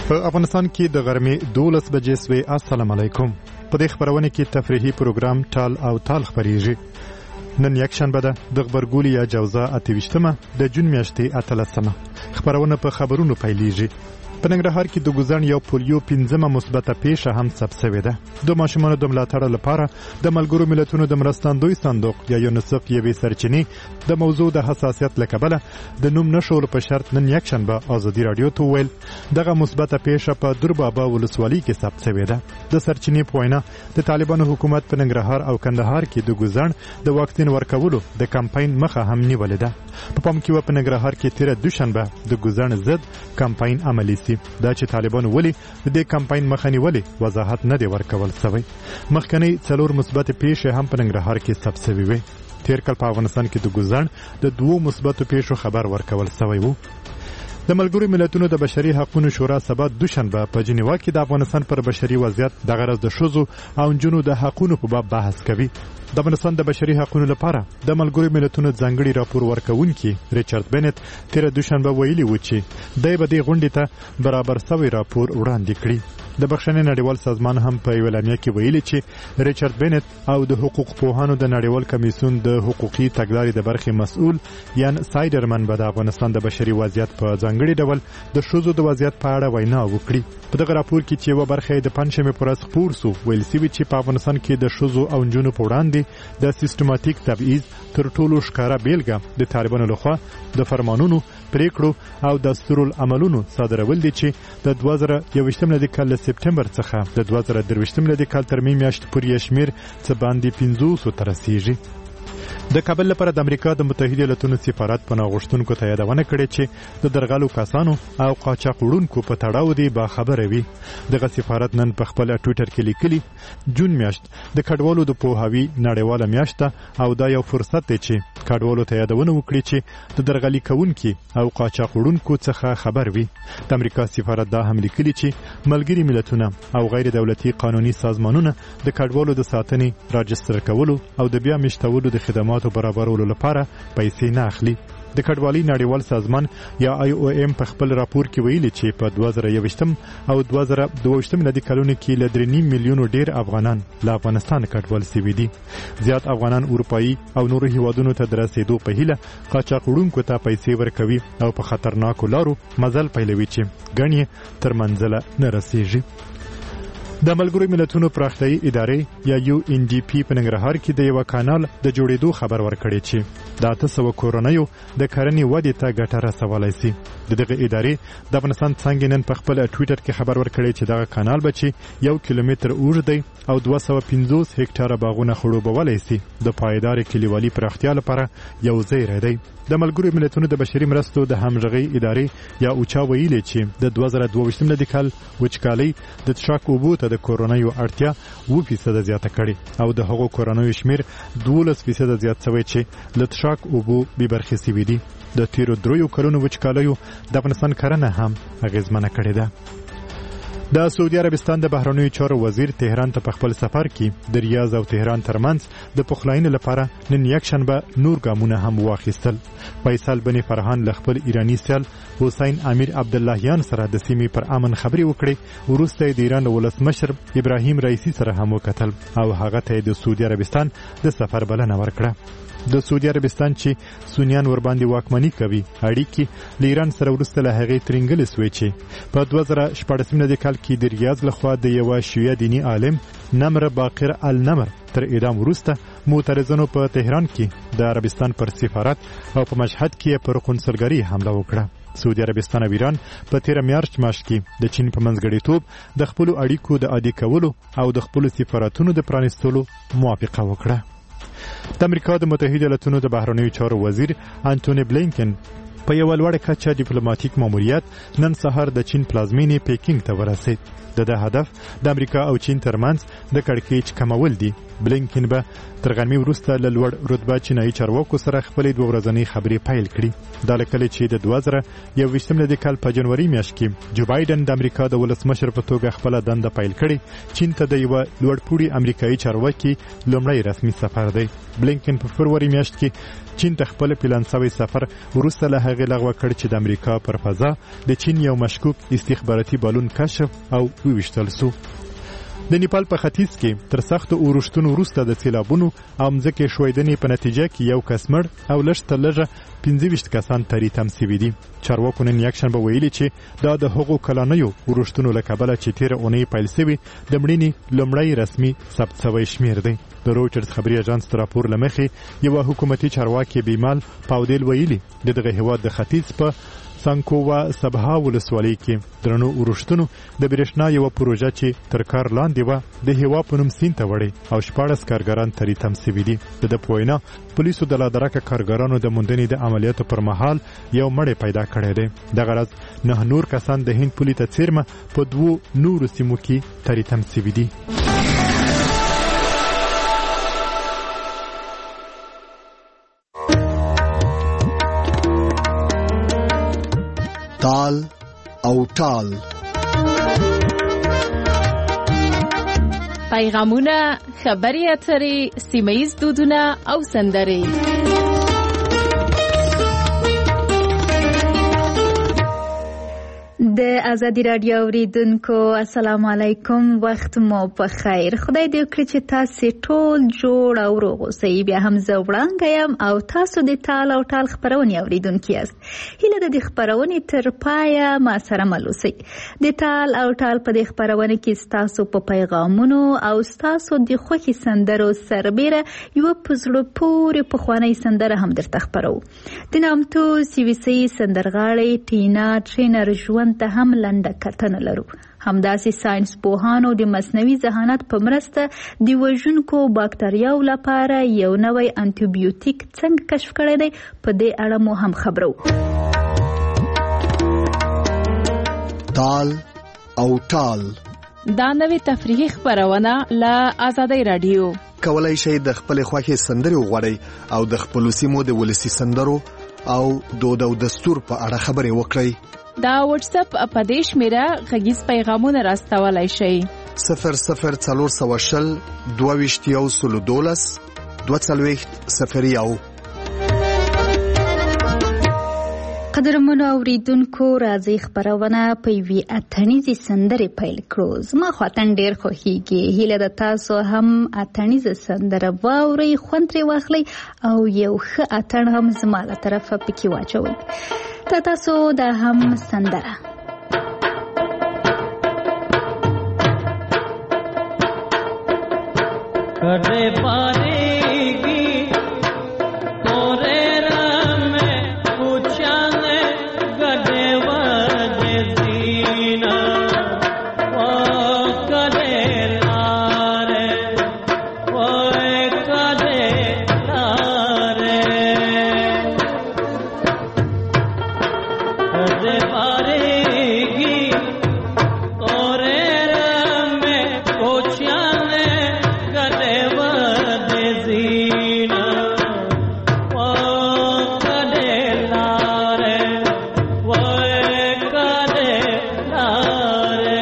په افغانستان کې د غرمې 12 بجې سوي. السلام علیکم. په دې خبرونه کې تفریحي پروګرام ټال او تال خبريږي. نن یک شنبه ده د خبرګولي یا جوزا 28مه د جون میاشتې 13مه. خبرونه په خبرونو پیلېږي. په ننګرهار کې د ګوزن یو پولیو 5مه مثبته پیښه هم ثبت شوې ده. د ماشومانو د ملاتړ لپاره د ملګرو ملتونو د مرستندوی صندوق یا یونیسف یوې سرچینې د موضوع د حساسیت له کبله د نوم نشول په شرط نن یک شنبه ازادي رادیو ته ویل دغه مثبته پیښه په دربابا ولسوالۍ کې ثبت شوې ده. د سرچینې په وینا د طالبانو حکومت په ننګرهار او کندهار کې د ګوزن د واکسین ورکولو د کمپاین مخه هم نیولې ده. په پام کې و په ننګرهار کې تیر دوشنبه د ګوزن ضد کمپاین عملی سي. دا چې طالبان ولې د دې کمپاین مخه نیولې وضاحت نه دی ورکول شوی. مخکنی څلور مثبت پیښې هم په ننګرهار کې ثبت شوې وي. تیر کال په افغانستان کې د ګوزن د دوو مثبتو پیښو خبر ورکول شوی وو. د ملګرو ملتونو د بشري حقوقو شورا سبا دوشنبه په جنیوا کې د افغانستان پر بشري وضعیت د غرض د ښځو او نجونو د حقوقو په باب بحث کوي. د افغانستان د بشري حقوقو لپاره د ملګرو ملتونو ځانګړي راپور ورکوونکي ریچارډ بنت تیر دوشنبه ویلي و چې دای به د غونډې ته برابر سوی راپور وړاندې کړي. د بخښنې نړیوال سازمان هم په یو اعلامیه کې ویلي چې ریچارډ بنت او د حقوق پوهانو د نړیوال کمیسیون د حقوقي تګلارې د برخې مسؤل یان سایډرمن به د افغانستان د بشري وضعیت په ځانګړي ډول د ښځو د وضعیت په اړه وینا وکړي. په دغه راپور کې چې یوه برخه د پنځمې پر ورځ خپور سو ویل سوي چې په افغانستان کې د ښځو او نجونو په وړاندې د سیستماتیک تبعیض تر ټولو ښکاره بیلګه د طالبانو لخوا د فرمانونو پریکړو او دستورالعملونو صادرول دي چې د 2021 کال له سپټمبر څخه د 2023 کال تر می میاشتې پورې شمیر څه باندې 500 ته رسیږي. د کابل لپاره د امریکا د متحده ایالاتونو سفارت په ناغوښتونکو ته یادونه کړې چې د درغلو کسانو او قاچاق وړونکو په تړاو دی با خبره وي. دغه سفارت نن په خپل ټوئیټر کې لیکلي جون میاشت د کډوالو د پوهاوي نړیواله میاشت او دا یو فرصت دی چې کډوالو ته یادونه وکړي چې د درغلي کوونکي او قاچاق وړونکو څخه خبر وي. د امریکا سفارت دا هم لیکلي چې ملګري ملتونه او غیر دولتي قانوني سازمانونه د کډوالو د ساتنې راجستر کولو او د بیا میشتولو د خدماتو برابرولو لپاره پیسې نه اخلي. د کډوالۍ نړیوال سازمان یا IOM په خپل راپور کې ویلي چې په 2021 او 2022 میلادي کلونو کې له 3.5 میلیونو ډیر افغانان له افغانستان کډوال شوي دي. زیات افغانان اروپایي او نورو هیوادونو ته د رسیدو په هیله قاچاق وړونکو ته پیسې ورکوي او په خطرناکو لارو مزل پیلوي چې ګڼې تر منزله نه رسیږي. د ملګرو ملتونو پراختیایي ادارې یا UNDP په ننګرهار کې د یو کانال د جوړېدو خبر ورکړی چې د 800 کورنیو د کرنې ودې ته ګټه رسولای شي. دغه ادارې د افغانستان څنګه نن په خپل ټوئیټر کې خبر ورکړی چې دغه کانال به چې 1 کیلومتر اوږد دی او 250 هکټاره باغونه خړوبولای شي د پایدار کلیوالي پراختیا لپاره یو ځای دی. د ملګرو ملتونو د بشري مرستو د همغږي ادارې یا اوچا ویلي چې د 2022 میلادي کال وچکالۍ د څښاک اوبو ته د کورونیو اړتیا 2% زیاته کړې او د هغو کورونیو شمیر 12% زیات شوی چې له څښاک اوبو بې برخې شوي دي. د تیرو 3 کلونو وچکالیو د افغانستان کرنه هم اغیزمنه کړې ده. د سعودي عربستان د بهرنیو چارو وزیر تهران ته په خپل سفر کې د ریاض او تهران ترمنځ د پخلاینې لپاره نن یک شنبه نور ګامونه هم واخیستل. فیصل بن فرحان له خپل ایرانی سیال حسین امیر عبداللهیان سره د سیمې پر امن خبرې وکړې. وروسته د ایران ولسمشر ابراهیم رئیسی سره هم وکتل او هغه ته د سعودي عربستان د سفر بلنه ورکړه. د سعودي عربستان چې سنیان ور باندې واکمني کوي اړیکې له ایران سره وروسته له هغې ترنګلې سوې چې په 2014 میلادي کال کې د ریاض لخوا د یوه شیعه دیني عالم نمر باقر النمر تر اعدام وروسته معترضانو په تهران کې د عربستان پر سفارت او په مشهد کې پر قونسلګرۍ حمله وکړه. سعودي عربستان او ایران په 13 مارچ میاشت کې د چین په منځګړیتوب د خپل اړیکو د عادي کولو او د خپل سفارتونو د پرانیستلو موافقه وکړه. د امریکا د متحده ایالاتونو د بهرنیو چارو وزیر انټونی بلینکن په یو لوړ کچه ډیپلوماټیک ماموریت نن سهار د چین پلازمینې پیکینګ ته ورسید. د هدف د امریکا او چین ترمنځ د کړکېچ کمول دي. بلینکن به تر غرمې وروسته له لوړ رتبه چینایي چارواکو سره خپلې 2 ورځنۍ خبرې پیل کړي. دا له کله چې د 2021 کال په جنوري میاشت کې جو بایدن د امریکا د ولسمشر په توګه خپل دنده پیل کړي. چین ته د یو لوړپوړي امریکایي چارواکي لومړی رسمي سفر دی. بلینکن په فروری میاشت کې چین ته خپل پلان شوی سفر وروسته له هغې لغوه کړ چې د امریکا پر فضا د چین یو مشکوک استخباراتي بالون کشف او وویشتل شو. د نیپال په ختیځ کې تر سختو اورښتونو وروسته د سیلابونو او مځکې ښویدنې په نتیجه کې یو کس مړ او لږ تر لږه 25 کسان تری تم شوي دي. چارواکو نن یکشنبه ویلي چې دا د هغو کلانیو اورښتونو له کبله چې تېره اونۍ پیل شوي د مړینې لومړی رسمي ثبت شوی شمېر دی. د رویټرز خبري اژانس تر راپور له مخې یو حکومتي چارواکي بیمال پاودیل ویلي د دغه هیواد د ختیځ په سانکووا سبها ولسوالۍ کې درنو اورښتونو د برېښنا یو پروژه چې تر کار لاندې و د هوا په نوم سین ته وړي او 14 کارګران تری تم شوي دي. د پوینا پولیسو د لادرکه کارګرانو د موندنې د عملیاتو پر مهال یو مړی پیدا کړی دی. د غرض 9 نور کسان د هند پولیس ته څیرمه په 2 نورو سیمو کې تری تم شوي دي. تال او ټال پیغامونه، خبري اترې، سیمه‌ییز دودونه او سندرې. د ازادي رادیو اوریدونکو السلام علیکم، وخت مو په خیر. خدای دې وکړي چې تاسو ټول جوړ او روغ اوسئ. بیا هم زه وړاندې یم او تاسو د تال او ټال خبرونه اوریدونکي یاست. هیله ده د خبرونې تر پایه ما سره مل اوسئ. د تال او ټال په دې خبرونه کې تاسو په پیغامونو او تاسو د خوښي سندرو سربېره یو په زړه پورې پخوانۍ سندره هم درته خبرو. د نامتو سیویسي سندرغاړې ټینا ټرینر ژوند ته هم لنډه کتنه لرو. همداسې ساينس پوهانو د مصنوعي ذهانت په مرسته د وژونکو باکتریاو لپاره یو نوی انټي بیوټیک څنګه کشف کړی دی، په دې اړه مو هم خبرو. تال او ټال دا نوې تفریحي خبرونه له آزادۍ رادیو. کولای شئ د خپل خوښې سندرې وغواړئ او د خپل سیمو د ولسی سندرو او دود او دستور په اړه خبرې وکړئ. دا واتس اپ په دې شمیره غږیز پیغامونه راستولای شئ. 00420 22 22 قدرمنو اوریدونکو، راځي خبرونه په یوې اتڼیزې سندرې پیل کړو. زما خو اتڼ ډېر خوښیږي. هیله ده تاسو هم اتڼیزه سندره واورئ، خوند ترې واخلئ او یو ښه اتڼ هم زما له طرفه پکې واچوئ. تاسو دا هم سندره کدے پاریگی تورے رام پوچھانے گدے وجے زینا او کدے لارے او کدے لارے کدے پاریگی تورے رام پوچھانے گدے وجے زینا او کدے لارے او کدے لارے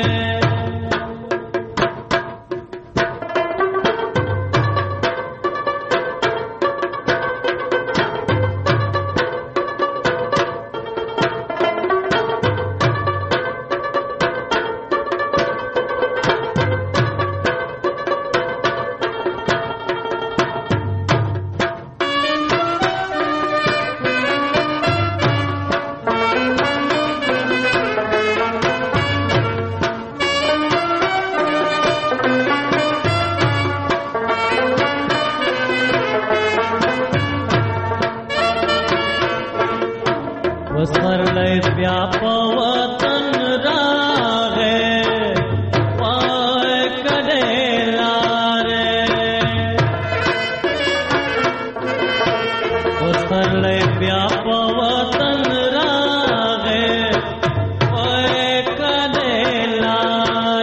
وسر لے بیا پوتن راغے وائے کدے لارے وسر لے بیا پوتن راغے وائے کدے لارے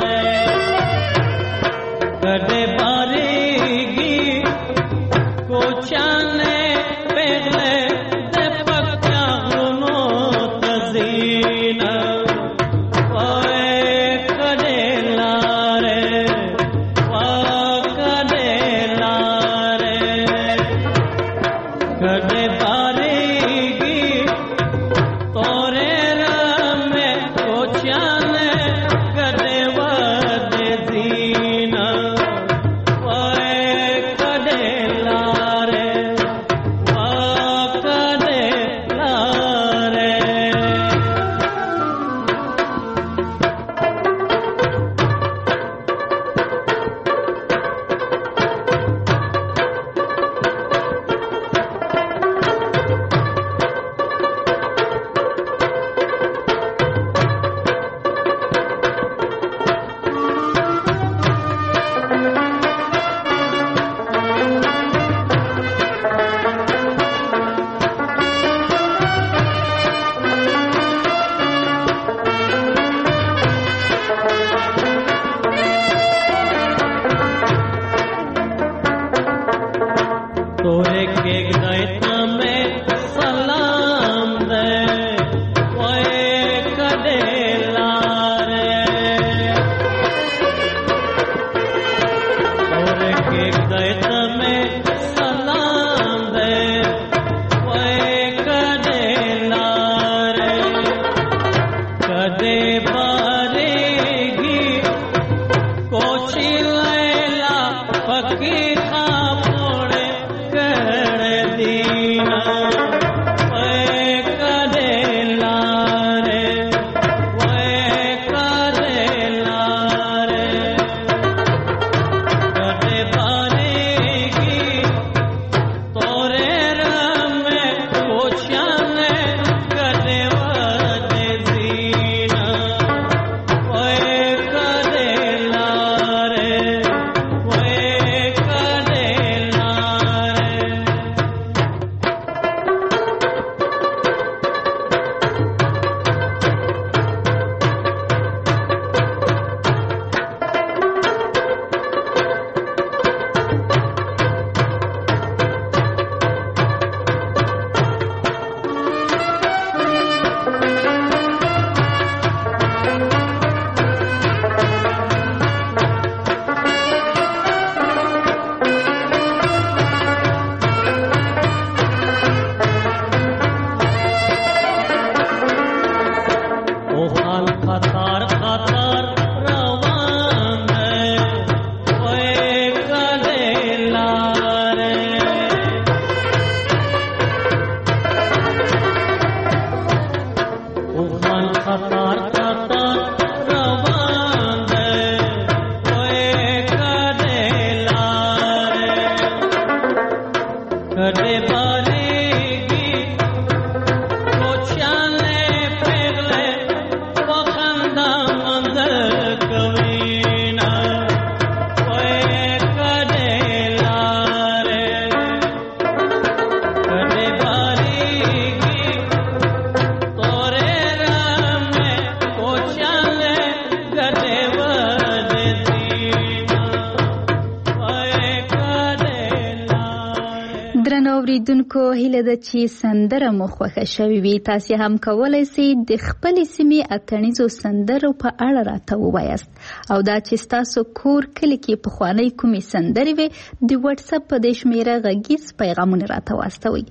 اوریدونکو هیله ده چې سندره مو خوښه شوې وي. تاسې هم کولی سئ د خپلې سیمې اتڼیزو سندرو په اړه راته ووایاست او دا چې ستاسو کور کلي کې پخوانۍ کومې سندرې وي د وټساپ په دې شمېره غږیز پیغامونه راته واستوئ.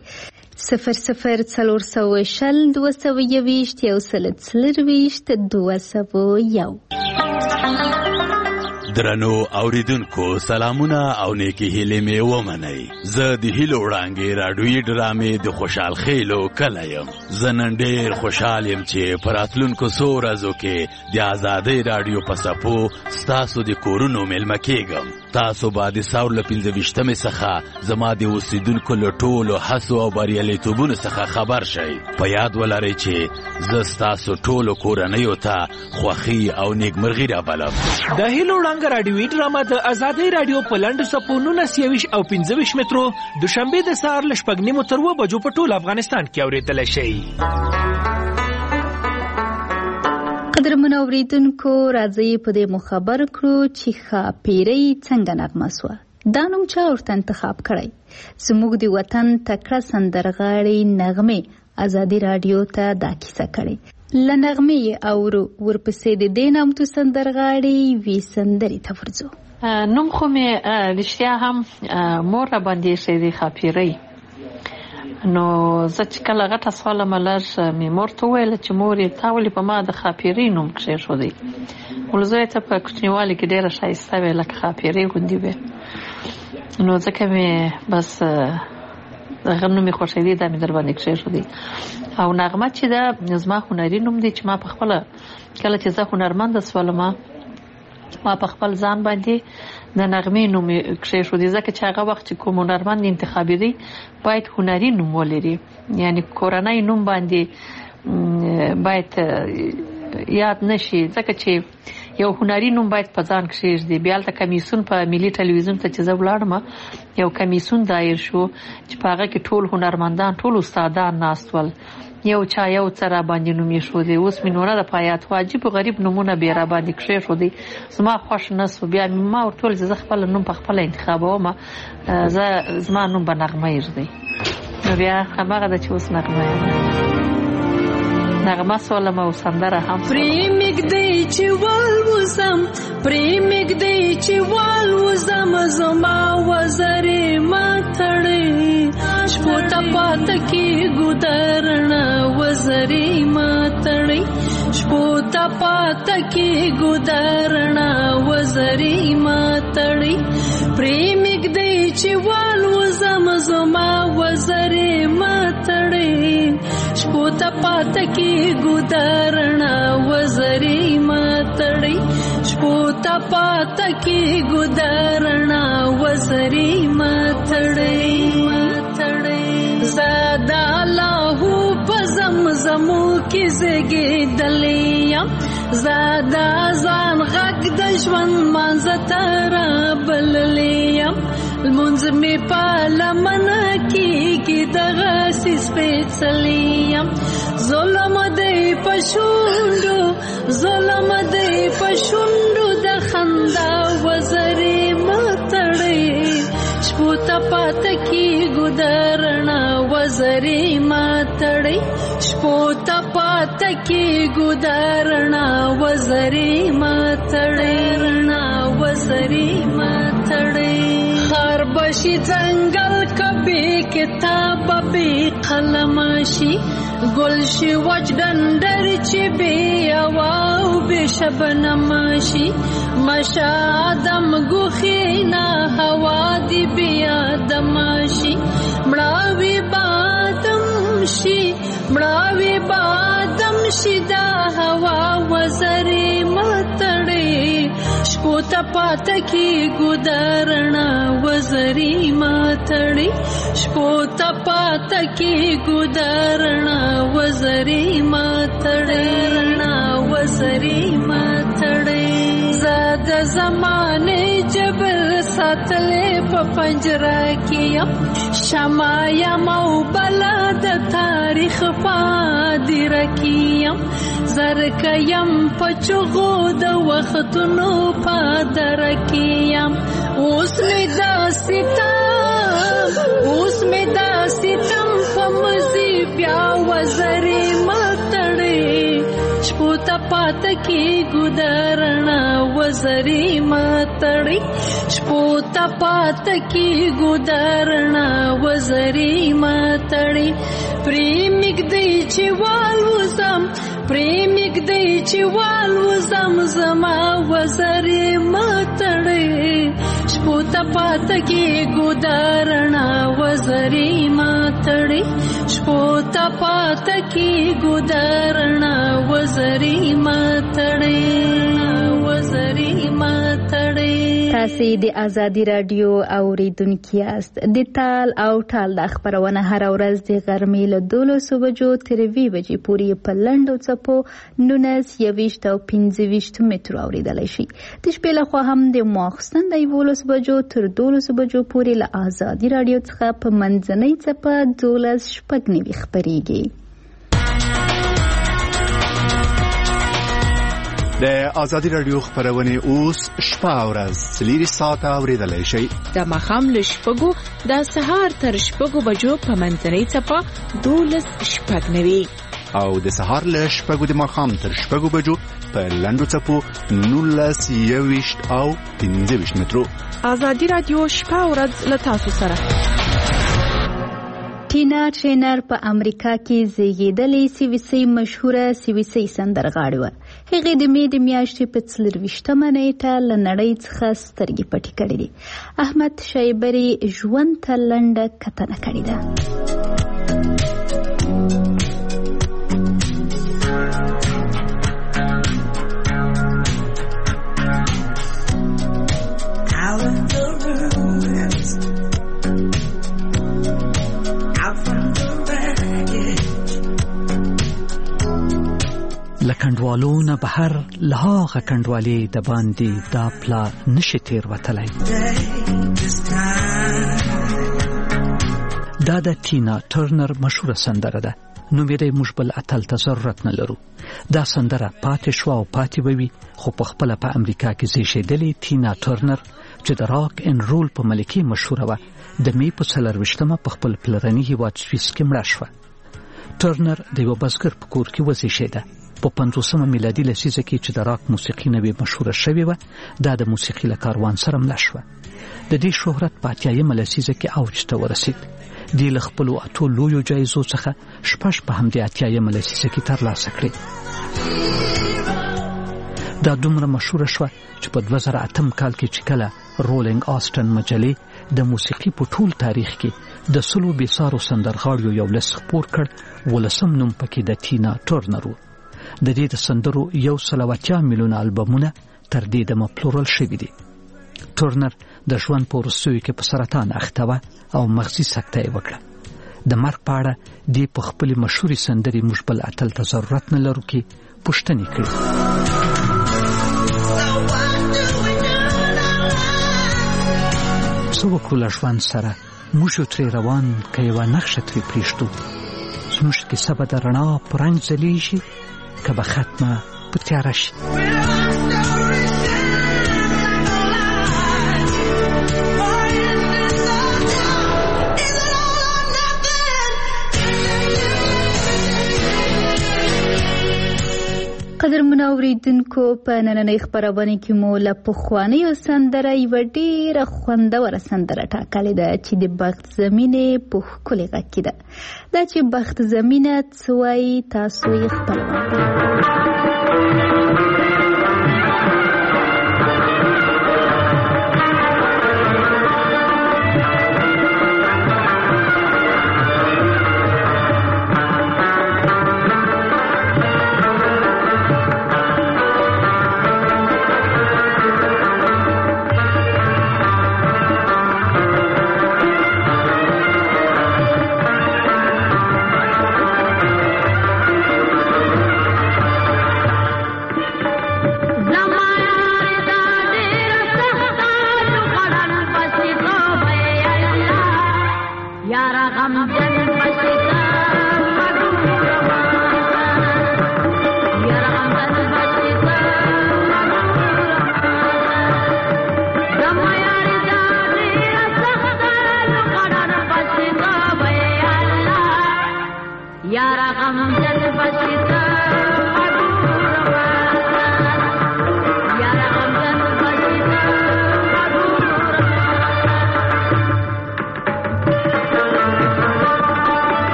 00402221 درنو اوریدونکو سلامونه او نیکی هیلې مې ومنئ. زه د هیلو وړانګې راډیویي ډرامې د خوشحال خیلو کلی یم. زه نن ډېر خوشحال یم چې په راتلونکو څو ورځو کې د ازادۍ راډیو په څپو ستاسو د کورونو میلمه کېږم. تاسو به د ساور له 25مې څخه زما د اوسېدونکو له ټولو هڅو او بریالیتوبونو څخه خبر شئ. په یاد ولرئ چې زه ستاسو ټولو کورنیو ته خوښي او نیکمرغي رابلم. د هیلو وړانګه راډیویي ډرامه د ازادۍ راډیو په لنډو څپو 19 او 25 مترو دوشنبه د سهار له 9:30 تر 2 بجو په ټول افغانستان کې اورېدلی شئ. قدرمن اوریدونکو راځئ په دې مخبر کړو چې ښاپیرۍ څنګه نغمه سوه. دا نوم چا ورته انتخاب کړی؟ زموږ د وطن تکړه سندرغاړې نغمې ازادي راډیو ته دا کیسه کړې. له نغمې اورو ورپسې د دې نامتو سندرغاړې وي سندرې ته ورځو. نوم خو مې رښتیا هم مور را باندې ایښی دی ښاپیرۍ. نو زه چې کله غټه سواله ملر مې مور ته وویل چې مورې تا ولې په ما د خاپیرې نوم کښېښودی ولزوی ته په کوچنیوالي کې ډېره ښایسته وې لکه خاپیرې غوندې وې نو ځکه مې بس دغه نوم مې خوښېدی دا مې در باندې کښېښودی او نغمه چې ده زما هنري نوم دی چې ما په خپله کله چې زه هنرمنده شولم ما په خپل ځان باندې د نغمې نوم کښېښودی ځکه چې هغه وخت چې کوم هنرمند انتخابېدی باید هنري نوم ولري یعنی کورنی نوم باندې باید یاد نشي ځکه چې یو هنري نوم باید په ځان کښېږدي بیا هلته کمیسیون په ملي ټلویزیون ته چې زه ولاړم یو کمیسیون دایر شو چې په هغه کې ټول هنرمندان ټول استادان ناست ول یو چا یو څه را باندې نوم ایښودی اوس مې نو نه ده په یاد خو عجیب غریب نومونه بیا را باندې کښېښودی زما خوښ نه سو بیا ما ورته وویل چې زه خپله نوم په خپله انتخابوم زما نوم به نغمه ایږدی نو بیا هماغه ده چې اوس نغمه یم نغمه سولم او سندره هم پریمږدی چې والوزم پریمږدی چې والوزم زما وزرې ما تړې شپو ته پاته کېږو درڼه وزرې ما تړې شپو ته پاته کېږو درڼه وزرې ما تړې پریمږدی چې والوزم زما وزرې ما تړې شپو ته پاته کېږو درڼه وزرې ما تړې شپو ته پاته کېږو درڼه وزرې ما تړې زه د الله په زمزمو کې زېږېدلې یم زه د ځان غږ د ژوند منځه ته رابللې یم لمونځ مې په لمنه کېږي دغسې سپېڅلی یم ظلم دی په شونډو ظلم دی په شونډو د خندا وزرې مه تړې شپو ته پاته کېږو درڼه وزرې مه تړې شپو ته پاته کېږو درڼه وزرې مه تړې وزرې مه تړې خر بشي ځنګل که بې کتابه بې قلمه شي ګل شي وچ ډنډر چې بې هوا او بې شبنمه شي مشه آدم ګوښې نه هوا دې بې آدمه شي مړاوي بادم شي مړاوي بادم شي دا هوا وزرې مه تړې شپو ته پاته کېږو درڼه وزرې مه تړې شپو ته پاته کېږو درڼه وزرې مه تړې وزرې مه تړې زه د زمانې جبر ساتلې په پنجره کې یم شمع یم او بلا د تاریخ په هدیره کې یم زرکه یم په چغو د وختونو په دره کې یم اوس مې دا ستم په مزي بیا وزرې مه تړې شپو ته پاته کېږو درڼه وزرې مه تړې شپو ته پاته کېږو درڼه وزرې مه تړې پریمږدی چې والوزم پریمږدی چې والوزم زما وزرې مه تړې شپو ته پاته کېږو درڼه وزرې مه تړې شپو ته پاته کېږو درڼه وزرې مه تړې وزرې مه تړې تاسې د ازادي راډیو اوریدونکي یاست د تال او ټال دا خپرونه هره ورځ د غرمې له 12 بجو تر 2 بجې پورې په لنډو څپو 19 20 او 25 مترو اوریدلی شي د شپې لخوا هم د ماخستن د 11 بجو تر 12 بجو پورې له ازادي راډیو څخه په منځنۍ څپه 12 شپږ خپرېږي. د ازادي راډیو خبرونه اوس شپه او ورځ 3 ساعته اوریدلای شي د ماښام له شپږو د سهار تر شپږو بجو په منځنۍ څپه 12 شپږ او د سهار له شپږو د ماښام تر شپږو بجو په لنډو څپو 19 20 او 25 مترو. ازادي راډیو شپه او ورځ له تاسو سره. ټینا ټرینر په امریکا کې زیږېدلې سیویسي مشهوره سیویسي سندرغاړې وه. هغې د مې د میاشتې په 24مه نیټه له نړۍ څخه سترګې پټې کړې دي. احمد شایبري ژوند ته لنډه کتنه کړې ده. لکندوالو نه بهر له هغه کنډوالې د باندې دا پلا نشي تیر وتلی. دا د ټینا ټرنر مشهوره سندره ده. نوم یې موږ بل اتل ته ضرورت نه لرو. دا سندره پاتې شوه او پاتې به وي، خو په خپله په امریکا کې زیږېدلې ټینا ټرنر چې د راک ان رول په ملکې مشهوره وه، د مې په 24مه په خپل پلرني هېواد سویس کې مړه شوه. ټرنر د یوه بزګر په کور کې وزېږېده. په 50مه میلادي لسیزه کې چې د راک موسیقي نوې مشهوره شوې وه، دا د موسیقي له کاروان سره مله شوه. د دې شهرت په 80مه لسیزه کې اوج ته ورسید. دې له خپلو 8 لویو جایزو څخه 6 په همدې 80مه لسیزه کې ترلاسه کړې. دا دومره مشهوره شوه چې په 2008 کال کې چې کله رولینګ آسټن مجلې د موسیقي په ټول تاریخ کې د 100 بېسارو سندرغاړیو یو لیست خپور کړ، 18م نوم پکې د ټینا ټرنر و. د دې د سندرو 180 میلیونه البمونه تر دې دمه پلورل شوي دي. ټرنر د ژوند په وروستیو کې په سرطان اخته وه او مغزي سکته یې وکړه. د مرګ په اړه دې په خپلې مشهورې سندرې موږ بل اتل ته ضرورت نه لرو کې پوښتنې کړي. څه وکړو له ژوند سره، موږ یو ترې روان که یوه نښه ترې پرېږدو. زموږ کیسه به د رڼا په رنګ ځلیږي که به ختمه په تیاره شي. قدرمن اوریدونکو، په نننۍ خپرونه کې مو له پخوانیو سندره یوه ډېره خوندوره سندره ټاکلې ده چې د بخت زمینې په ښکلي غږ کې ده. دا چې بخت زمینه څه وایي تاسو یې خپله وایئ.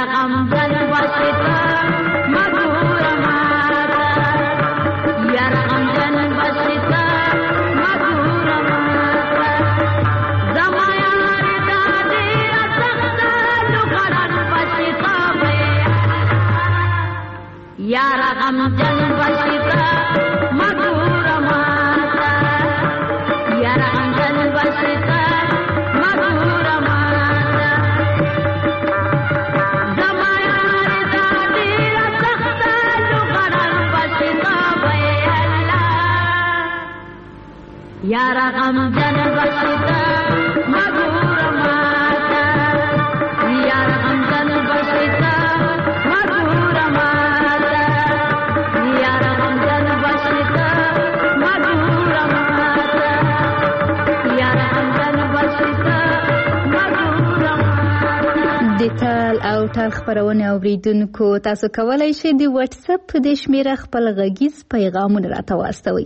غمزن بستا مدور ماتا یار غمزن بستا مدور ماتا زما یار دادی سختا لغرن بستا یار غمزن بستا مدور ماتا یار غمزن بستا مدور ماتا زما یار دادی سختا لغرن بستا یار غمزن بستا مدور ماتا یار غمزن بستا مدور ماتا یار غمزن بستا مدور ماتا یار غمزن بستا مدور ماتا. د تال او ټال خپرونه اوریدونکو تاسو کولای شئ د واتس اپ په د شمیره خپل غږیز پیغامونه راته واستوئ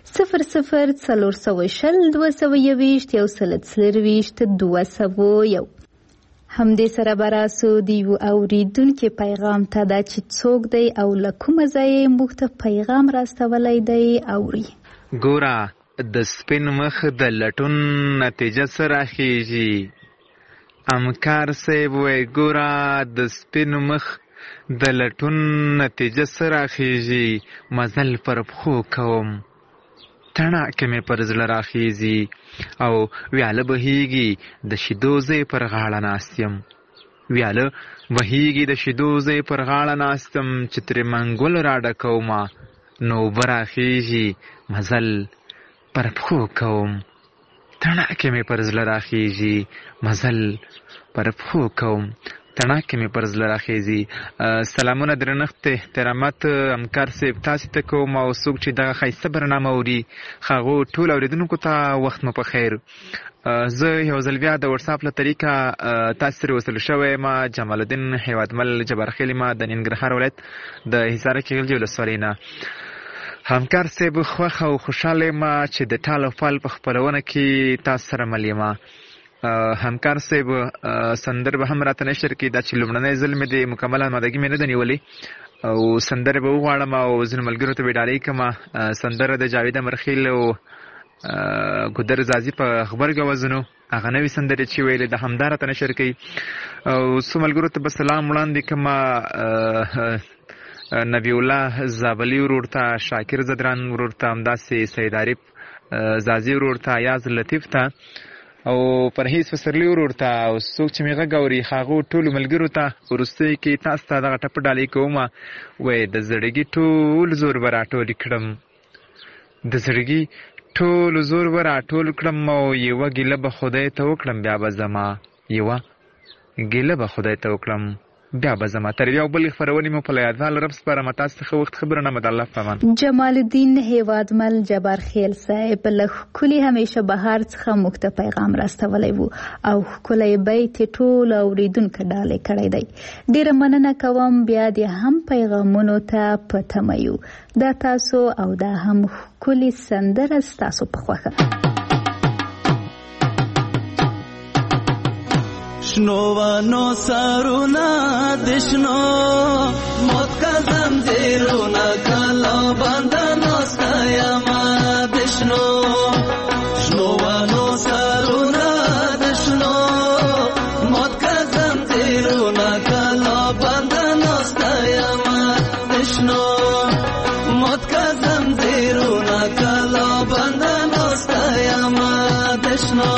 00402021 همدې سره به راسو د یو اوریدونکي پیغام ته دا چې څوک دی او له کومه ځایه موږ ته پیغام راستولی دی اوري. ګوره د سپین مخ د لټون نتیجه څه راخیږي؟ امکار صاحب وایي ګوره د سپین مخ د لټون نتیجه څه راخیږي؟ مزل پر پښو کوم تڼاکې مې پر زړه راخیږي او ویاله بهیږي د شیدو ځای پر غاړه ناست یم ویاله بهیږي د شیدو ځای پر غاړه ناست یم چې ترې منګول راډکومه نو اوبه راخیږي مزل پر پښو کوم تڼاکې مې پر زړه راخیږي مزل پر پښو کوم تڼاکې مې پر زړه راخیږي. سلامونه درنښت احترامات همکار صاحب تاسې ته کوم او څوک چې دغه ښایسته برنامه اوري هغو ټول اورېدونکو ته وخت مو په خیر. زه یو ځل بیا د وټساپ له طریقه تاسې سره وصل شوی یم. جمال الدین هیوادمل جبارخیل یم د ننګرهار ولایت د حصار کیږلجي ولسوالۍ نه. همکار صاحب خوښ او خوشحاله یم چې د ټال او فال په خپرونه کې تاسو سره مل یم. همکار صاحب سندر به هم راته نشر کړي دا چې لومړنی ځل مې د مکمل آمادګي مې نه ده نیولې او سندرې به وغواړم او ځینو ملګرو ته به ډالۍ کړم. سندره د جاوید امرخیل او ګودر زازي په غبرګو وزنو هغه نوې سندرې چې ویلې د همدا راته نشر کړي او څو ملګرو ته به سلام وړاندې کړم. نبی الله زابلي ورور ته، شاکر زدران ورور ته، همداسې سید عارف زازي ورور ته، یاز لطیف ته او پرهیز فسرلی ورور ته او څوک چې مې غږ اوري هغو ټولو ملګرو ته وروستۍ کې تاسو ته دغه ټپه ډالۍ کوم. وایي د زړګي ټول زور به راټول کړم د زړګي ټول زور به راټول کړم او یوه ګیله به خدای ته وکړم بیا به زما یوه ګیله به خدای ته وکړم بیا به زما. تر یو بلې خپرونې مو په یادوال رب سپارم. تاسو څخه وخت خبرنامه د الله په امان. جمال الدین هیوادمل جبارخیل صاحب له ښکلي همیشه بهار څخه موږ ته پیغام راستولی و او ښکلی بیت یې ټول اورېدونکو ډالۍ کړی دی. ډېره مننه کوم. بیا دې هم پیغامونو ته په تمه یو. دا تاسو او دا هم ښکلې سندره ستاسو په خوښه. شنوانو سرونا دشنو موت کا زنجیرونا کلا بندنو ستایما دشنو شنوانو سرونا دشنو موت کا زنجیرونا کلا بندنو ستایما دشنو موت کا زنجیرونا کلا بندنو ستایما دشنو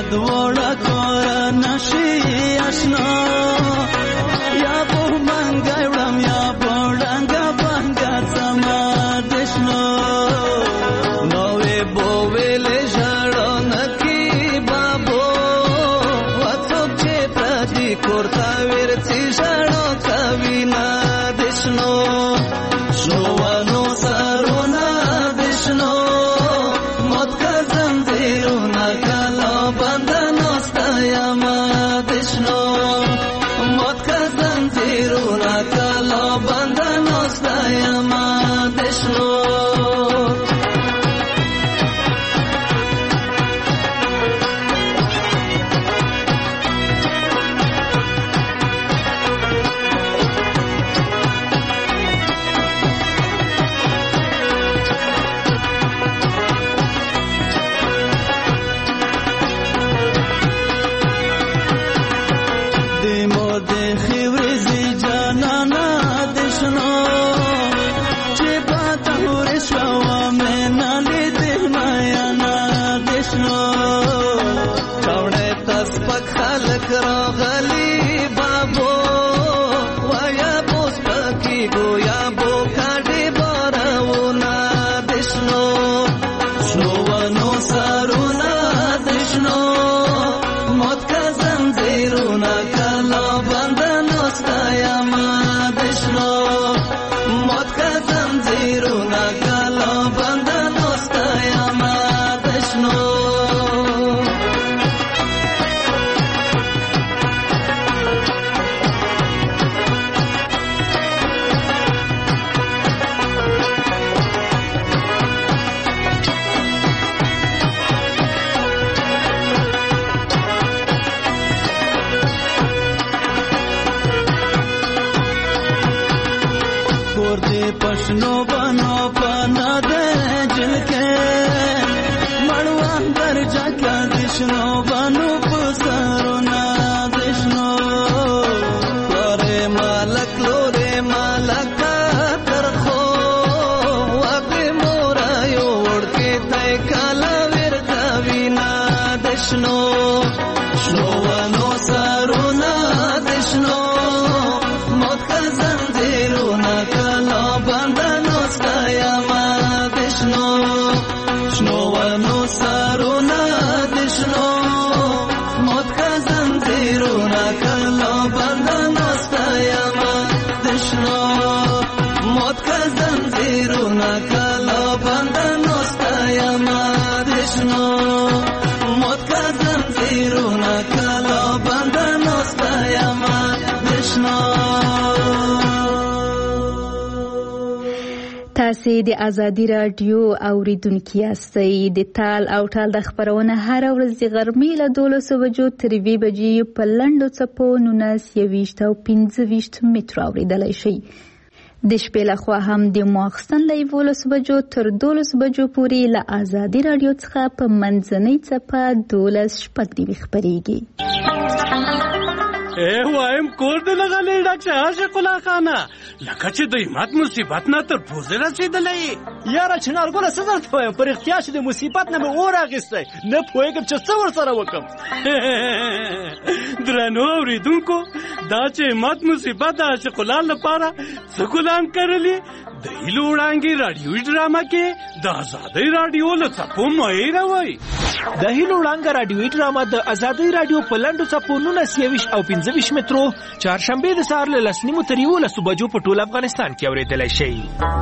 دوڑا کورا نشی اشنا یا بو منگا زنجیرونه کلا بنده ناسته یم دشنو راغلی بابو ویا بوس پکی گویا بو کاډي بارونه دشنو شنو ونو سارونه دشنو موت کا زنجیرونه کلا بندنو ستایم دشنو موت کا زنجیرونه کلا بندنو ستایم دشنو पशनो बनो पना दे जिनके मड़वा दर जाका दिशनो बनो पुसरो ना दिशनो लोरे मालक तरखो वापे मोरायो उड़ के तय काला वीर कविना दिशनो शनो वनो सारो ना दिशनो मौत का जंजीरो ना कला बंधनो ستایم دشنو شنو ونو سارونه دشنو موت کا زنجیرونه کلا بندنو ستایم دشنو موت کا زنجیرونه کلا بندنو ستایم دشنو موت کا زنجیرونه کلا بندنو ستایم دشنو تاسې د ازادي راډیو اوریدونکي یاستئ. د تال او ټال د خپرونه هر ورځ د غرمې له 12 بجو تر 2 بجې په لنډو څپو 19 او 25 مترو اوریدلی شئ. د شپې لخوا هم د ماخستن له 11 بجو تر 12 بجو پورې له ازادي راډیو څخه په منځنۍ څپه 12:06 خپرېږي. وایم کور دې لغلی ډاکټر عاشق الله خانه لکه چې د همت مصیبت نه تر پوزې رسېدلی یاره چنارګله څه درته وایم په رښتیا چې د مصیبت نه مې اور اخیستی نه پوهېږم چې څه ورسره وکړم. درنو اورېدونکو دا چې همت مصیبت د عاشق الله لپاره څه ګلان کرلي د هیلو وړانګې راډیوي ډرامه کې د ازادۍ راډیو له څپو مه هېروئ. د هیلو وړانګه راډیوي ډرامه د ازادۍ راډیو په لنډو څپو 19 او 25 مترو چهارشنبې د سهار له 10:30 تر 11 بجو په ټول افغانستان کې اورېدلی شئ.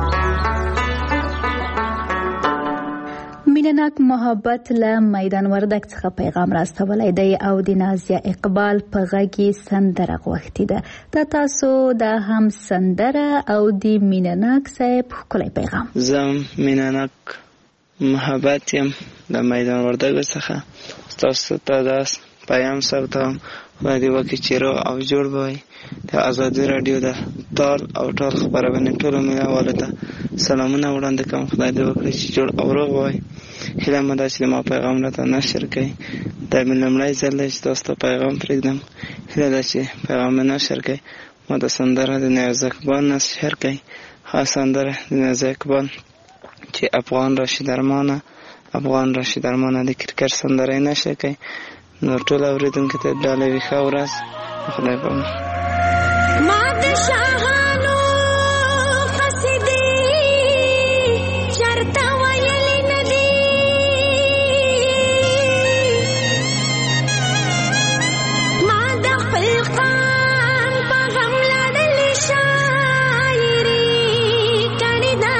مینناک محبت له میدان وردک څخه پیغام راستولی دی او د نازیه اقبال په غږ کې سندره غوښتې ده. دا تاسو دا هم سندره او د مینناک صاحب ښکلی پیغام. زه مینناک محبت یم د میدان وردک څخه تاسو ته دا پیغام سپارم. خدای دې وکړي چې روغ او جوړ به وئ. د ازادي راډیو د تال او ټال خپرونې ټولو مینهوالو ته سلامونه وړاندې کوم. خدای دې وکړي چې جوړ او روغ به وئ. هیله مې ده چې ما پیغام راته نشر کړئ. دا مې لومړی ځل دی چې تاسو ته پیغام پرېږدم. هیله ده چې پیغام مې نشر کړئ. ما د سندره د نیاز اقبال نشر کړئ. ښه سندره د نیاز اقبال چې افغان راشد ارمانه د کرکټ سندره یې نشر کړئ. نور ټول اورېدونکو ته ډالۍ وي ښه ورځ. خدای پامان. ما د شاهانو قصیدې چرته ویلې نه دي ما د خپل قام په غم لړلې شاعري کړې ده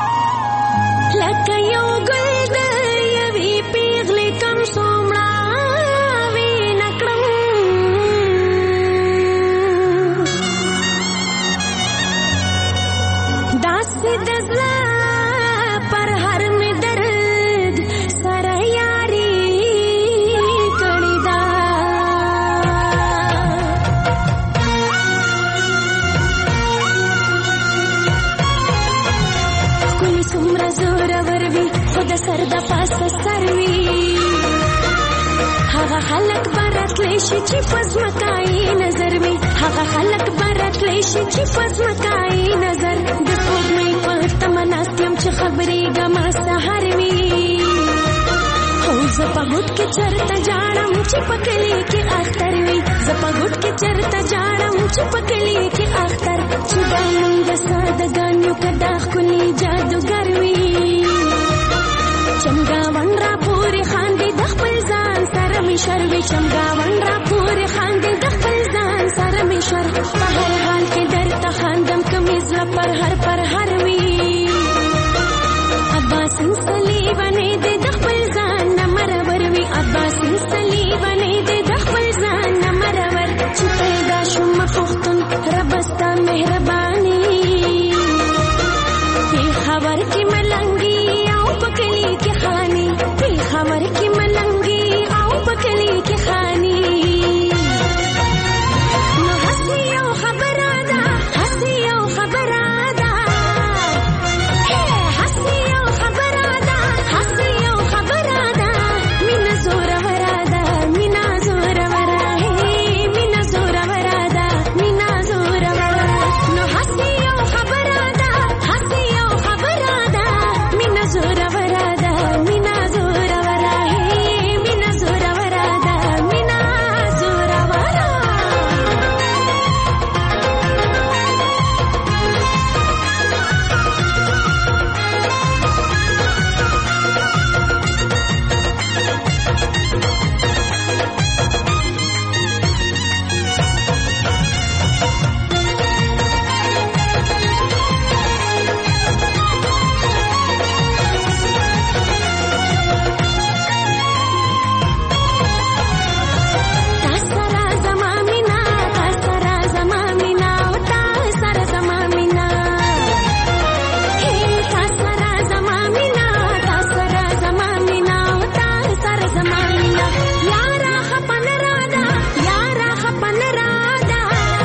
لکه یو ګل د یوې پیغلې کم څومره خلک براتلی شي چې پزمکای نظر وي هغه خلک براتلی شي چې پزمکای نظر د سپوږمۍ په تمناستم چې خبرې ګما سحر وي او زه په هوټ کې چرته جاړم چې پکلی کې اختر وي زه په هوټ کې چرته جاړم چې پکلی کې اختر چې باندې د سادهګانو کدا خونی جادوګر وي چمګاون را پورې خاندې د خپل ځان سره مې شر وي چمګاون را پورې خاندې د خپل ځان سره مې شر په هر حال کې درته خاندم کمې زړه پر هر وي عباس صلیبانې دې د خپل ځان نه مرور وي عباس صلیبانې دې د خپل ځان نه مرور چې پیدا شوم پښتون رب ستا مهرباني خبر کې ملنګي او پکلی کې خاني خبر کې ملنګي او پکلی کې خاني نو حسي او خبره ده حسي او خبره ده حسي او خبره ده حسي او خبره ده مینا زور وراده مینا زور وراده مینا زور وراده مینا زور وراده نو حسي او خبره ده حسي او خبره ده مینا زور وراده مینا زور وراده مینا زور وراده مینا زور وراده تاسرا زما مینا تاسرا زما مینا او تاسرا زما مینا تاسرا زما مینا تاسرا زما مینا او تاسرا زما مینا یارا خپن رادا یارا خپن رادا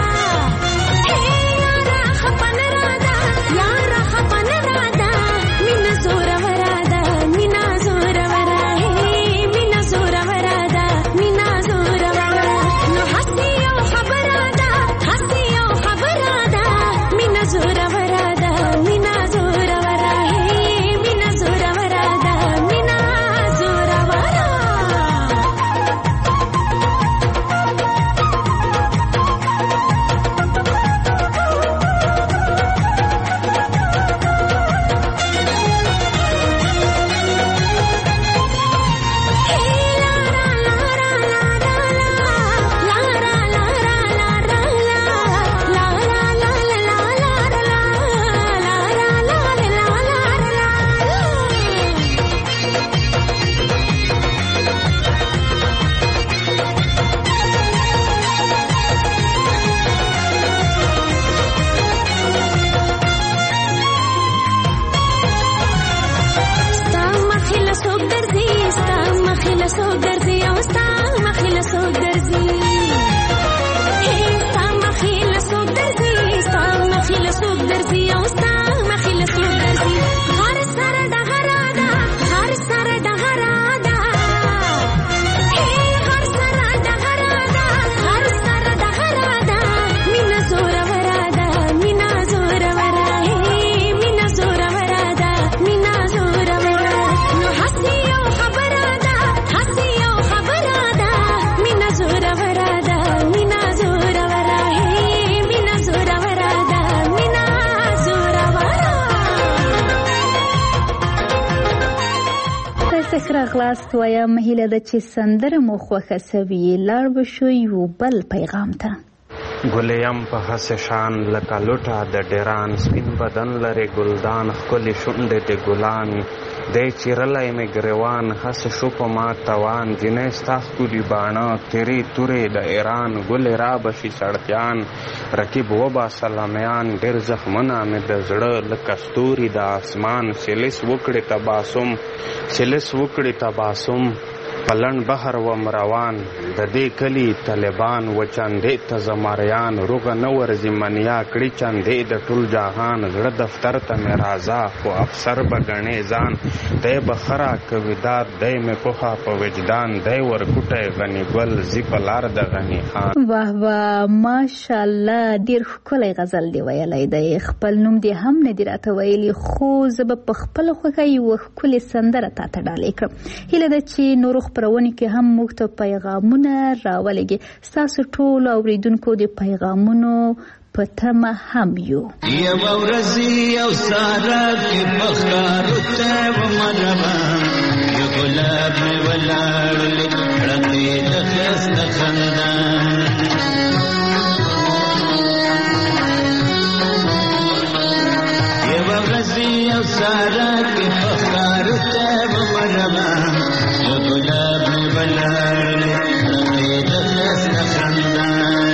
یارا خپن رادا یارا خپن رادا مینا زور ورادا مینا زور ورادا مینا زور ورادا مینا زور ورادا نو حسي او خبره ده حسي او خبره ده مینا زور ورادا مینا زور ورادا مینا زور ورادا مینا زور ورادا ستا مخله سوق درځي ستا مخله سوق درځي او ستا مخله سوق درځي ستا مخله سوق درځي ستا مخله سوق درځي او ستا مخله سوق درځي هر سره ډغرادا هر سره ډغرادا هر سره ډغرادا هر سره ډغرادا مینا زور ورادا مینا زور ورادا مینا زور ورادا مینا زور ورادا نو حسي او خبره ده حسي او خبره ده مینا زور ورادا مینا زور ورادا مینا زور ورادا مینا زور ورادا تاسو ښه راغلاست وایم هیله ده چې سندره مو خوښه سوي لاړ به شو یو بل پیغام ته ګلیم په هسې شان لکه لوټه د ډیران سپین بدن لري ګلدان ښکلې شونډې د ګلان دی چیرلی مې ګریوان هسې شو په ما توان جنۍ ستا ښکلي باڼه تیرې تورې د ایران ګلې را به شي سړکیان رقیب وباسه لمیان ډېر زخمونه مې د زړه لکه ستوري د اسمان سلیس وکړې تباسم پلن بحر و مروان د دې کلی طالبان و چندې ته زماریان روغه نه ورځي منیا کړي چندې د ټول جهان زړه دفتر ته مې راځه خو افسر به ګڼې ځان دی به خرا کوي داد دی مې پوښه په وجدان دی ورکوټی غني ګل زی په لار د غني خان. واه واه ماشاءالله ډیر ښکلی غزل دی ویلی دی. خپل نوم دې هم نه دی راته ویلي خو زه به په خپله خوښه یوه ښکلې سندره تا ته ډالۍ کړم. هیله ده چې نورو خپرونې کې هم موږ ته پیغامونه راولېږي. ستاسو ټولو اورېدونکو د پیغامونو په تمه هم یو. یوه ورځ یو ساره کې په ښکارو ته ومرمه یو ګلاب مې ولاړلې ړندې د ښایسته خندا یوه ورځ یو ساره کې په ښکارو ته ومرمه یو ګلاب مې ولاړلې ړندې د ښایسته خندا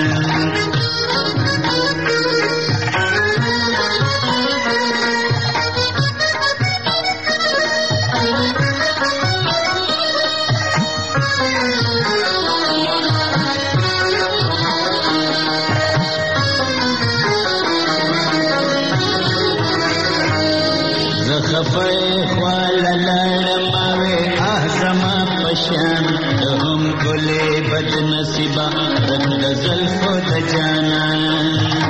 خفای خواله لړماوې زما په شان ته هم ګلې بد نصیبه رنګ د زلفو د جانان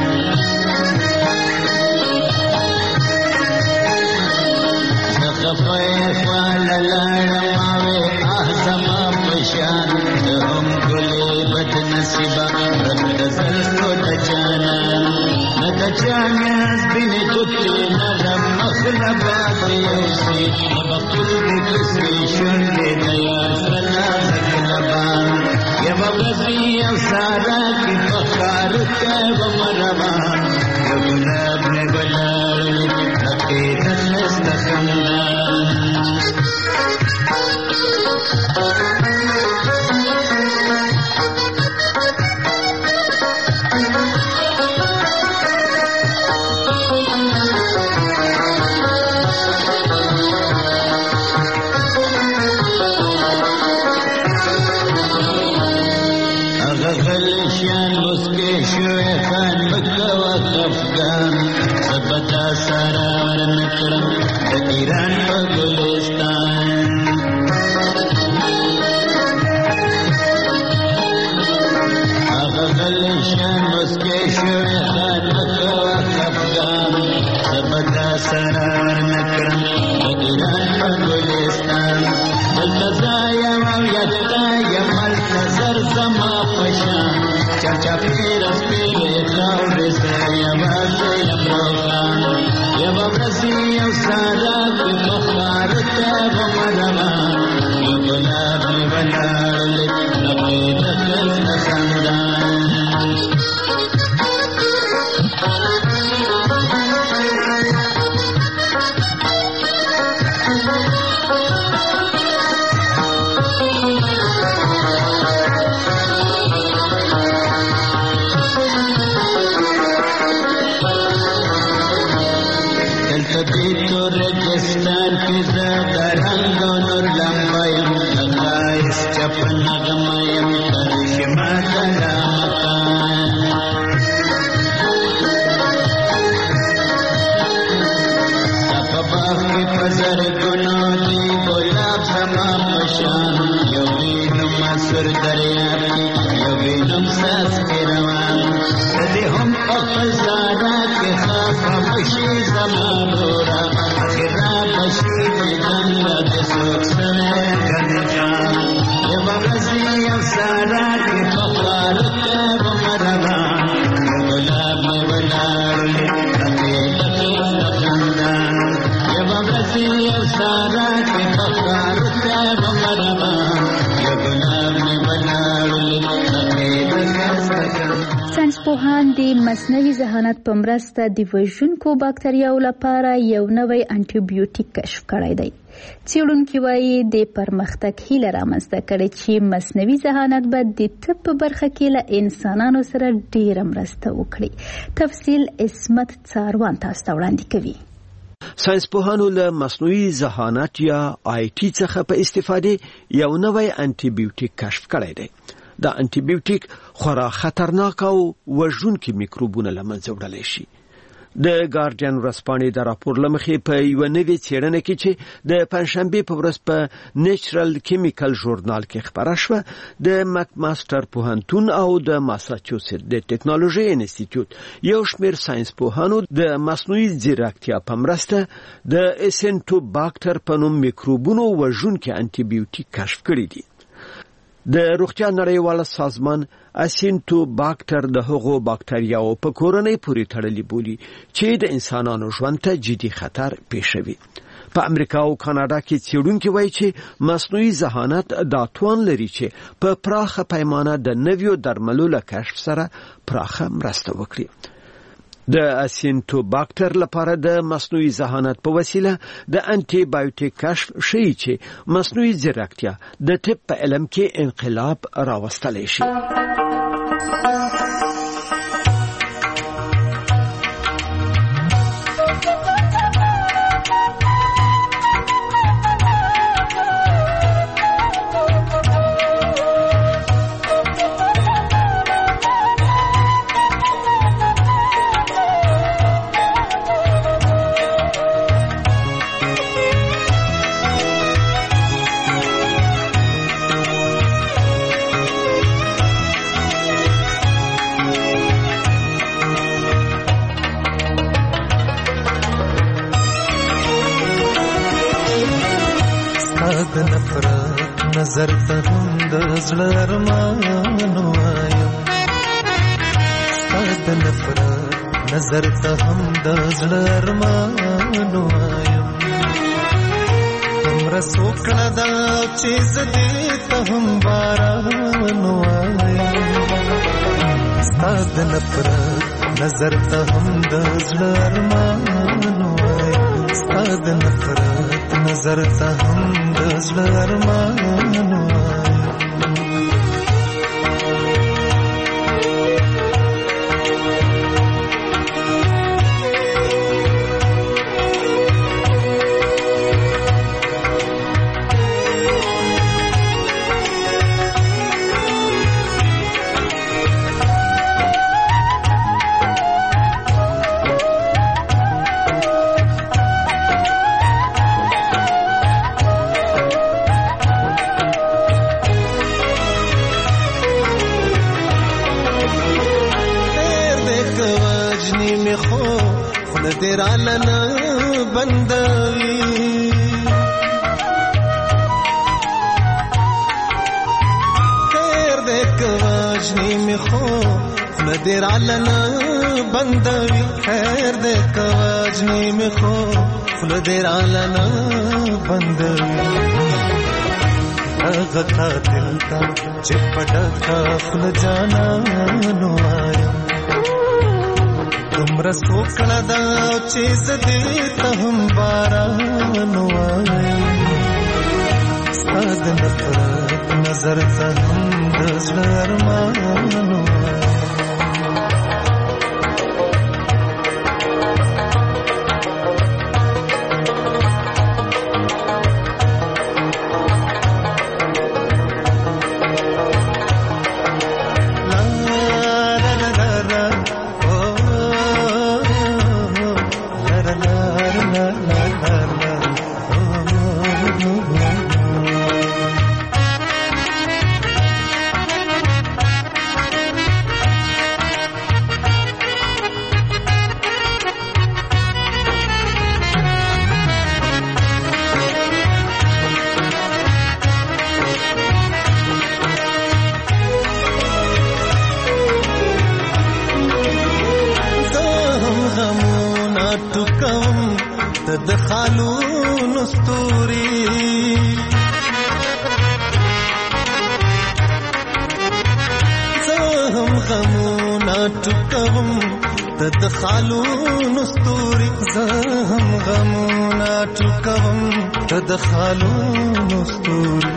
خفای خواله لړماوې زما په شان ته هم ګلې بد نصیبه رنګ د زلفو د جانان نه د جانان بینې ګوتې نرم مخلبات یوسي مبخل بکسری شنده دیار سنازک لبان یو غزی یو سارا کی بخارتا ومروان یو گلاب میں بلال لکی دلست خندان غلشان مسکے شوئے خان مکہ و افغان سبتا سرار نکرم ایران پا گلستان غلشان مسکے شوئے خان مکہ و افغان سبتا سرار نکرم ایران پا گلستان ملتزایا و یکتا یمل نظر زما پشان چاچا پیرس پیرے خاور سے یواز یمروخان یوا برسی یو سارا کی بخار تیب مدمان یو گلاب بلال لبی دخل نخندان रेगिस्तान की ज़्यादा रंगों नूर लंबायम लगाइस चपन नगमयम करिश्मा तेरा मकान सपबाफ की पजर गुनोदी गुलाब समा पशान यवीनुम असुर दरिया की यवीनुम सास के रवान यदि हम अफजारा के खाफा मशी ज़मान रोरा बशी गंगा के सोच में गंजान ये बगसी सारा के पखार के मरवान गुलाब में बनारले लगे खंदान ये बगसी सारा के पखार के मरवान ये गुलाब में बनारले लगे ساینس پوهان د مصنوعي ذهانت په مرسته د وژونکو باکتریاو لپاره یو نوی انټي بیوټیک کشف کړی دی. څېړونکي وایي د پرمختګ هیله رامنځته کړې چې مصنوعي ذهانت به د طب په برخه کې له انسانانو سره ډېره مرسته وکړي. تفصیل عصمت څاروان تاسو ته وړاندې کوي. ساينسپوهانو له مصنوعي ذهانت یا آی ټي څخه په استفاده یو نوی انټي بیوټیک کشف کړی دی. دا انټي بیوټیک خورا خطرناک او وژونکي میکروبونه له منځه وړلی شي. د ګارډین ورځپاڼې د راپور له مخې په یوه نوې څېړنه کې چې د پنجشنبې په ورځ په نیچرل کیمیکل ژورنال کې خپره شوه، د مکماستر پوهنتون او د ماساچوسټ د ټیکنالوژي انسټیټیوټ یو شمېر ساينس پوهانو د مصنوعي ځیرکتیا په مرسته د اسینټوباکټر په نوم میکروبونو وژونکي انټي بیوټیک کشف کړي دي. د روغتیا نړیواله سازمان اسینټوباکټر د هغو باکتریاو په کورنۍ پورې تړلي بولي چې د انسانانو ژوند ته جدي خطر پېښوي. په امریکا او کاناډا کې څېړونکي وایي چې مصنوعي ذهانت دا توان لري چې په پراخه پیمانه د نویو درملو له کشف سره پراخه مرسته وکړي. د اسینټوباکټر لپاره د مصنوعي ذهانت په وسیله د انټي بایوټیک کشف شي چې مصنوعي ځیرکتیا د طب په علم کې انقلاب راوستلی شي. نظر ته هم د زړه ارمان وایم، ستا د نفرت نظر ته هم د زړه ارمان وایم. همره سوکړه دا چې زه دې ته هم باران وایم، ستا د نفرت نظر ته هم د زړه ارمان وایم، ستا د نفرت نظر ته هم د زړه ارمان درالنا بندوي خیر دې کواجنی می خو درالنا بندوي خیر دې کواجنی می خو درالنا بندوي هغه قاتل تا چې پټه خپل جانا نو آیم تمرا سوکړه دا چې زدې ته هم باران وایم ستا د نفرت نظر ته هم د زړه ارمان وایم خالون استوري زهم غمونا ټکوم تد خالون استوري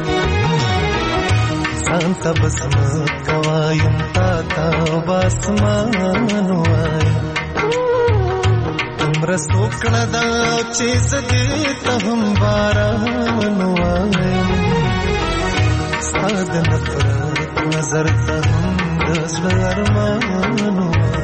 ځان ته بسم کوایم تا تا باسمان وایم دومره سوکړه دا چې زدې ته هم باران وایم ستا د نفرت نظر ته هم د زړه ارمان وایم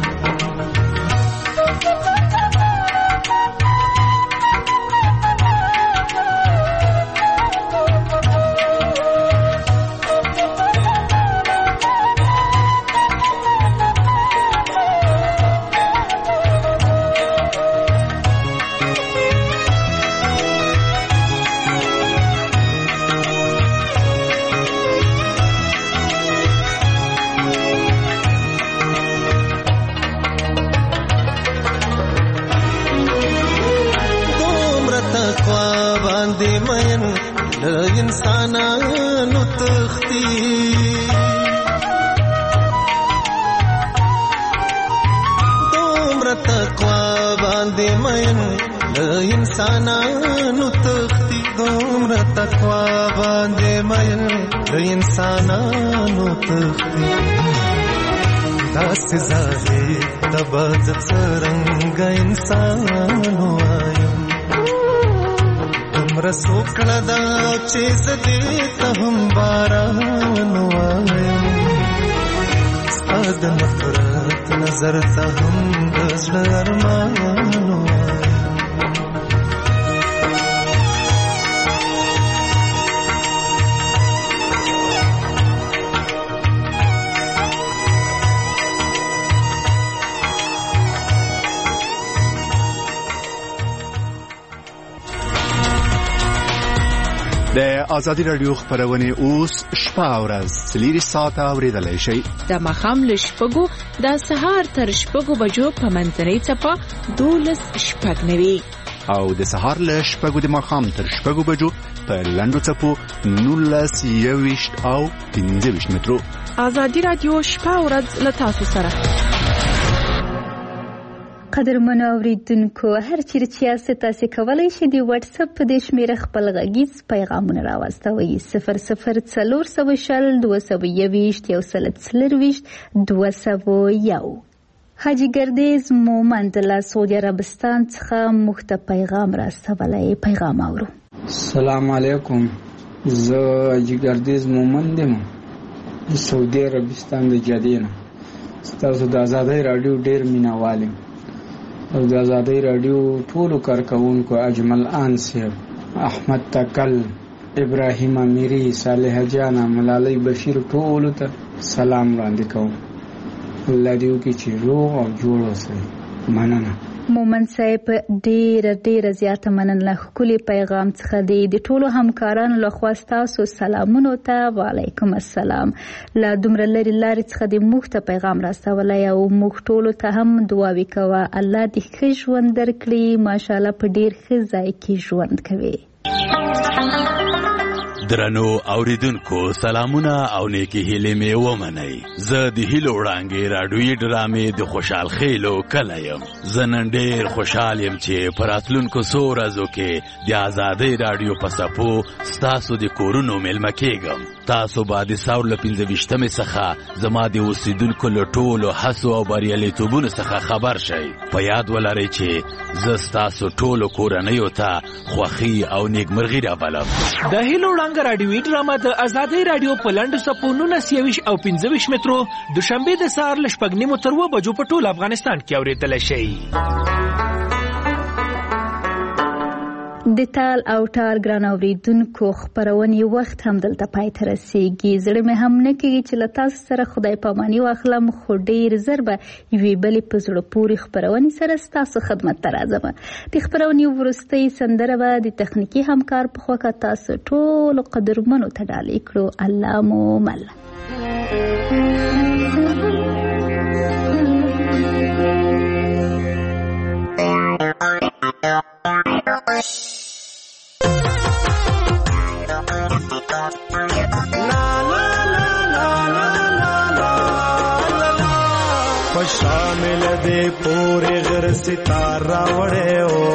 انسانانو تختی دومره تقوا باندې مین انسانانو تختی دومره تقوا باندې مین انسانانو تختی داسې ظاهر تبد څرنګ انسان وایم رسوکړه دا چې زدې ته هم باران وایم ستا د نفرت نظر ته هم د زړه ارمان وایم د ازادي رادیو خبرونه اوس شپه او ورځ 3 ساعته اوریدلای شئ د مخام له شپږو د سهار تر شپږو بجو په منځنۍ څپه 12:09 او د سهار له شپږو د مخام تر شپږو بجو په لنډو څپو 19:20 او 15 مترو. ازادي رادیو شپه او ورځ له تاسو سره. قدرمن اوریدونکو هر چیرې چې یاست تاسو کولی شئ د واتس اپ په دې شمیره خپل غږیز پیغامونه راوستوئ 004221 حاجی ګردیز مومند له سعودي عربستان څخه موږ ته پیغام راستولی. پیغام اورو. السلام علیکم، زه حاجی ګردیز مومند یم د سعودي عربستان د جدې نه. ستاسو د ازادۍ رادیو ډېر مینهوال یم او د ازادۍ رادیو ټولو کارکوونکو اجمل آن صاحب، احمد تکل، ابراهیم امیری، صالح جان، ملالۍ بشیر ټولو ته سلام وړاندې کوم. الله دې وکړي چې روغ او جوړ اوسئ. مننه. مومن صاحب ډېر زیاته مننه. ښکلي پیغام څخه دی د ټولو همکارانو لخوا ستاسو سلامونو ته وعلیکم السلام. له دومره لرې لارې څخه د موږ ته پیغام راستولی او موږ ټولو ته هم دعاوې کوه الله دې ښه ژوند درکړي. ماشاءالله په ډېر ښه ځای کې ژوند کوي. درنو اوریدونکو سلامونه او نیکی هیلې مې ومنئ. زه د هیلو وړانګې راډیویي ډرامې د خوشحال خیلو کلی یم. زه نن ډېر خوشحال یم چې په راتلونکو څو ورځو کې د ازادۍ راډیو په څپو ستاسو د کورونو میلمه کېږم. تاسو به د ساور له 25مې څخه زما د اوسېدونکو له ټولو هڅو او بریالیتوبونو څخه خبر شئ. په یاد ولرئ چې زه ستاسو ټولو کورنیو ته خوښي او نیکمرغي رابلم. د هیلو وړانګې راډیویي ډرامه د ازادۍ راډیو په لنډو څپو 19:20 او 15 مترو دوشنبه د سهار له 9:30 تر 2 بجو په ټول افغانستان کې اورېدلی شئ. د تال او ټال ګران اوریدونکو خبرونې وخت هم دلته پای ته رسیږي. زړه مې هم نه کېږي چې له تاسو سره خدای پاماني واخلم، خو ډېر زر به یوې بلې په زړه پورې خبرونې سره ستاسو خدمت ته راځم. د خبرونې وروستۍ سندره به د تخنیکي همکار په خوا کې تاسو ټولو قدرمنو ته ډالۍ کړو. الله مو مل. شامل دے پورے غر ستارہ وڑے ہو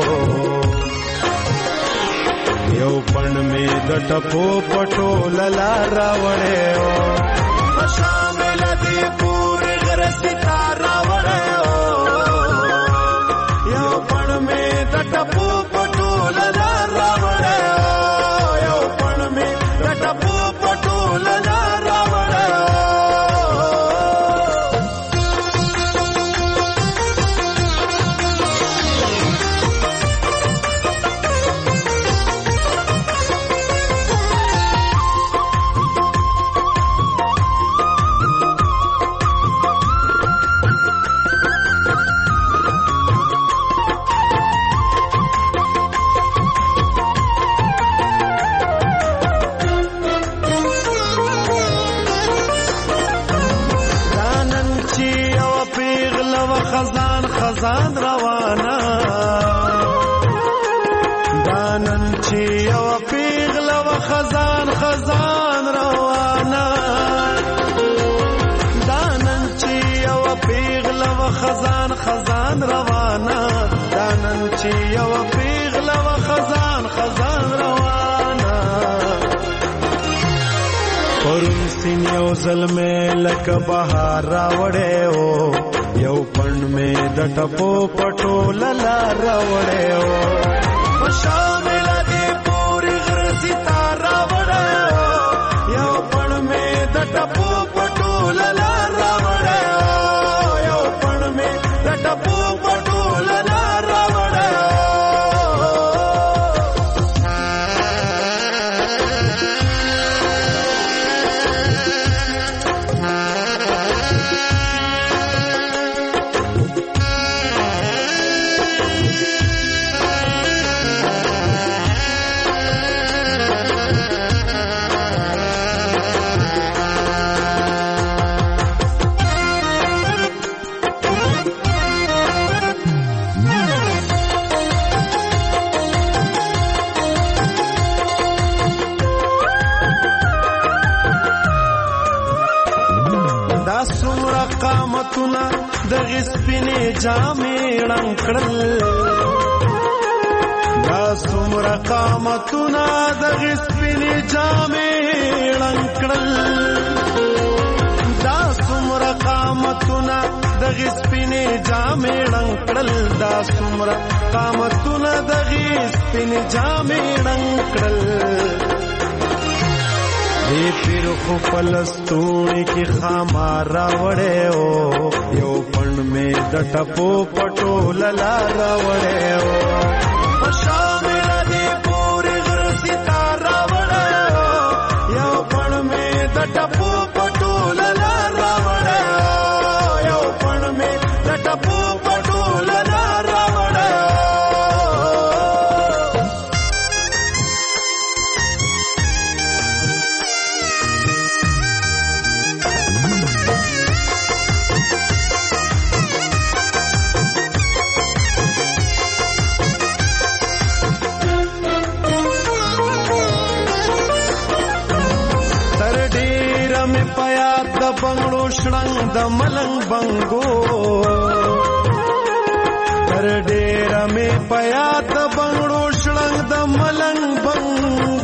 یو پن میں دٹپو پٹو للارا وڑے ہو شامل دے پورے غر ستارہ وڑے ہو یو خزان خزان روانه دانن چې یو پیغله و خزان خزان روانه دانن چې یو پیغله و خزان خزان روانه دانن چې یو پیغله و خزان خزان روانه پرون سین یو ظلمه لک بهار راوړې او یو پڼ مې د ټپو پټو للا راوړې او شامل دې پوری غر ستاره وړه یو پړ مې د ټپو پټو للا راوړه یو پړ مې د ټپو پټو للا راوړه دغه سپینې جامې رنګ کړل دا څومره قامتونه دغه سپینې جامې رنګ کړل دا څومره قامتونه دغه سپینې جامې رنګ کړل دا څومره قامتونه دغه سپینې جامې رنګ کړل دی پیر خو پلستونی کی خامار راوڑے ہو یو پن میں د ټپو پټو للا راوڑے ہو شامل دی پوری غر ستار راوڑے ہو یو پن میں د ټپو پټو للا راوڑے ہو یو پن میں د ټپو پټو للا راوڑے ہو بنگړو شړنګ د ملنګ بنګو تر ډېر مې پیا د بنگړو شړنګ د ملنګ بنګو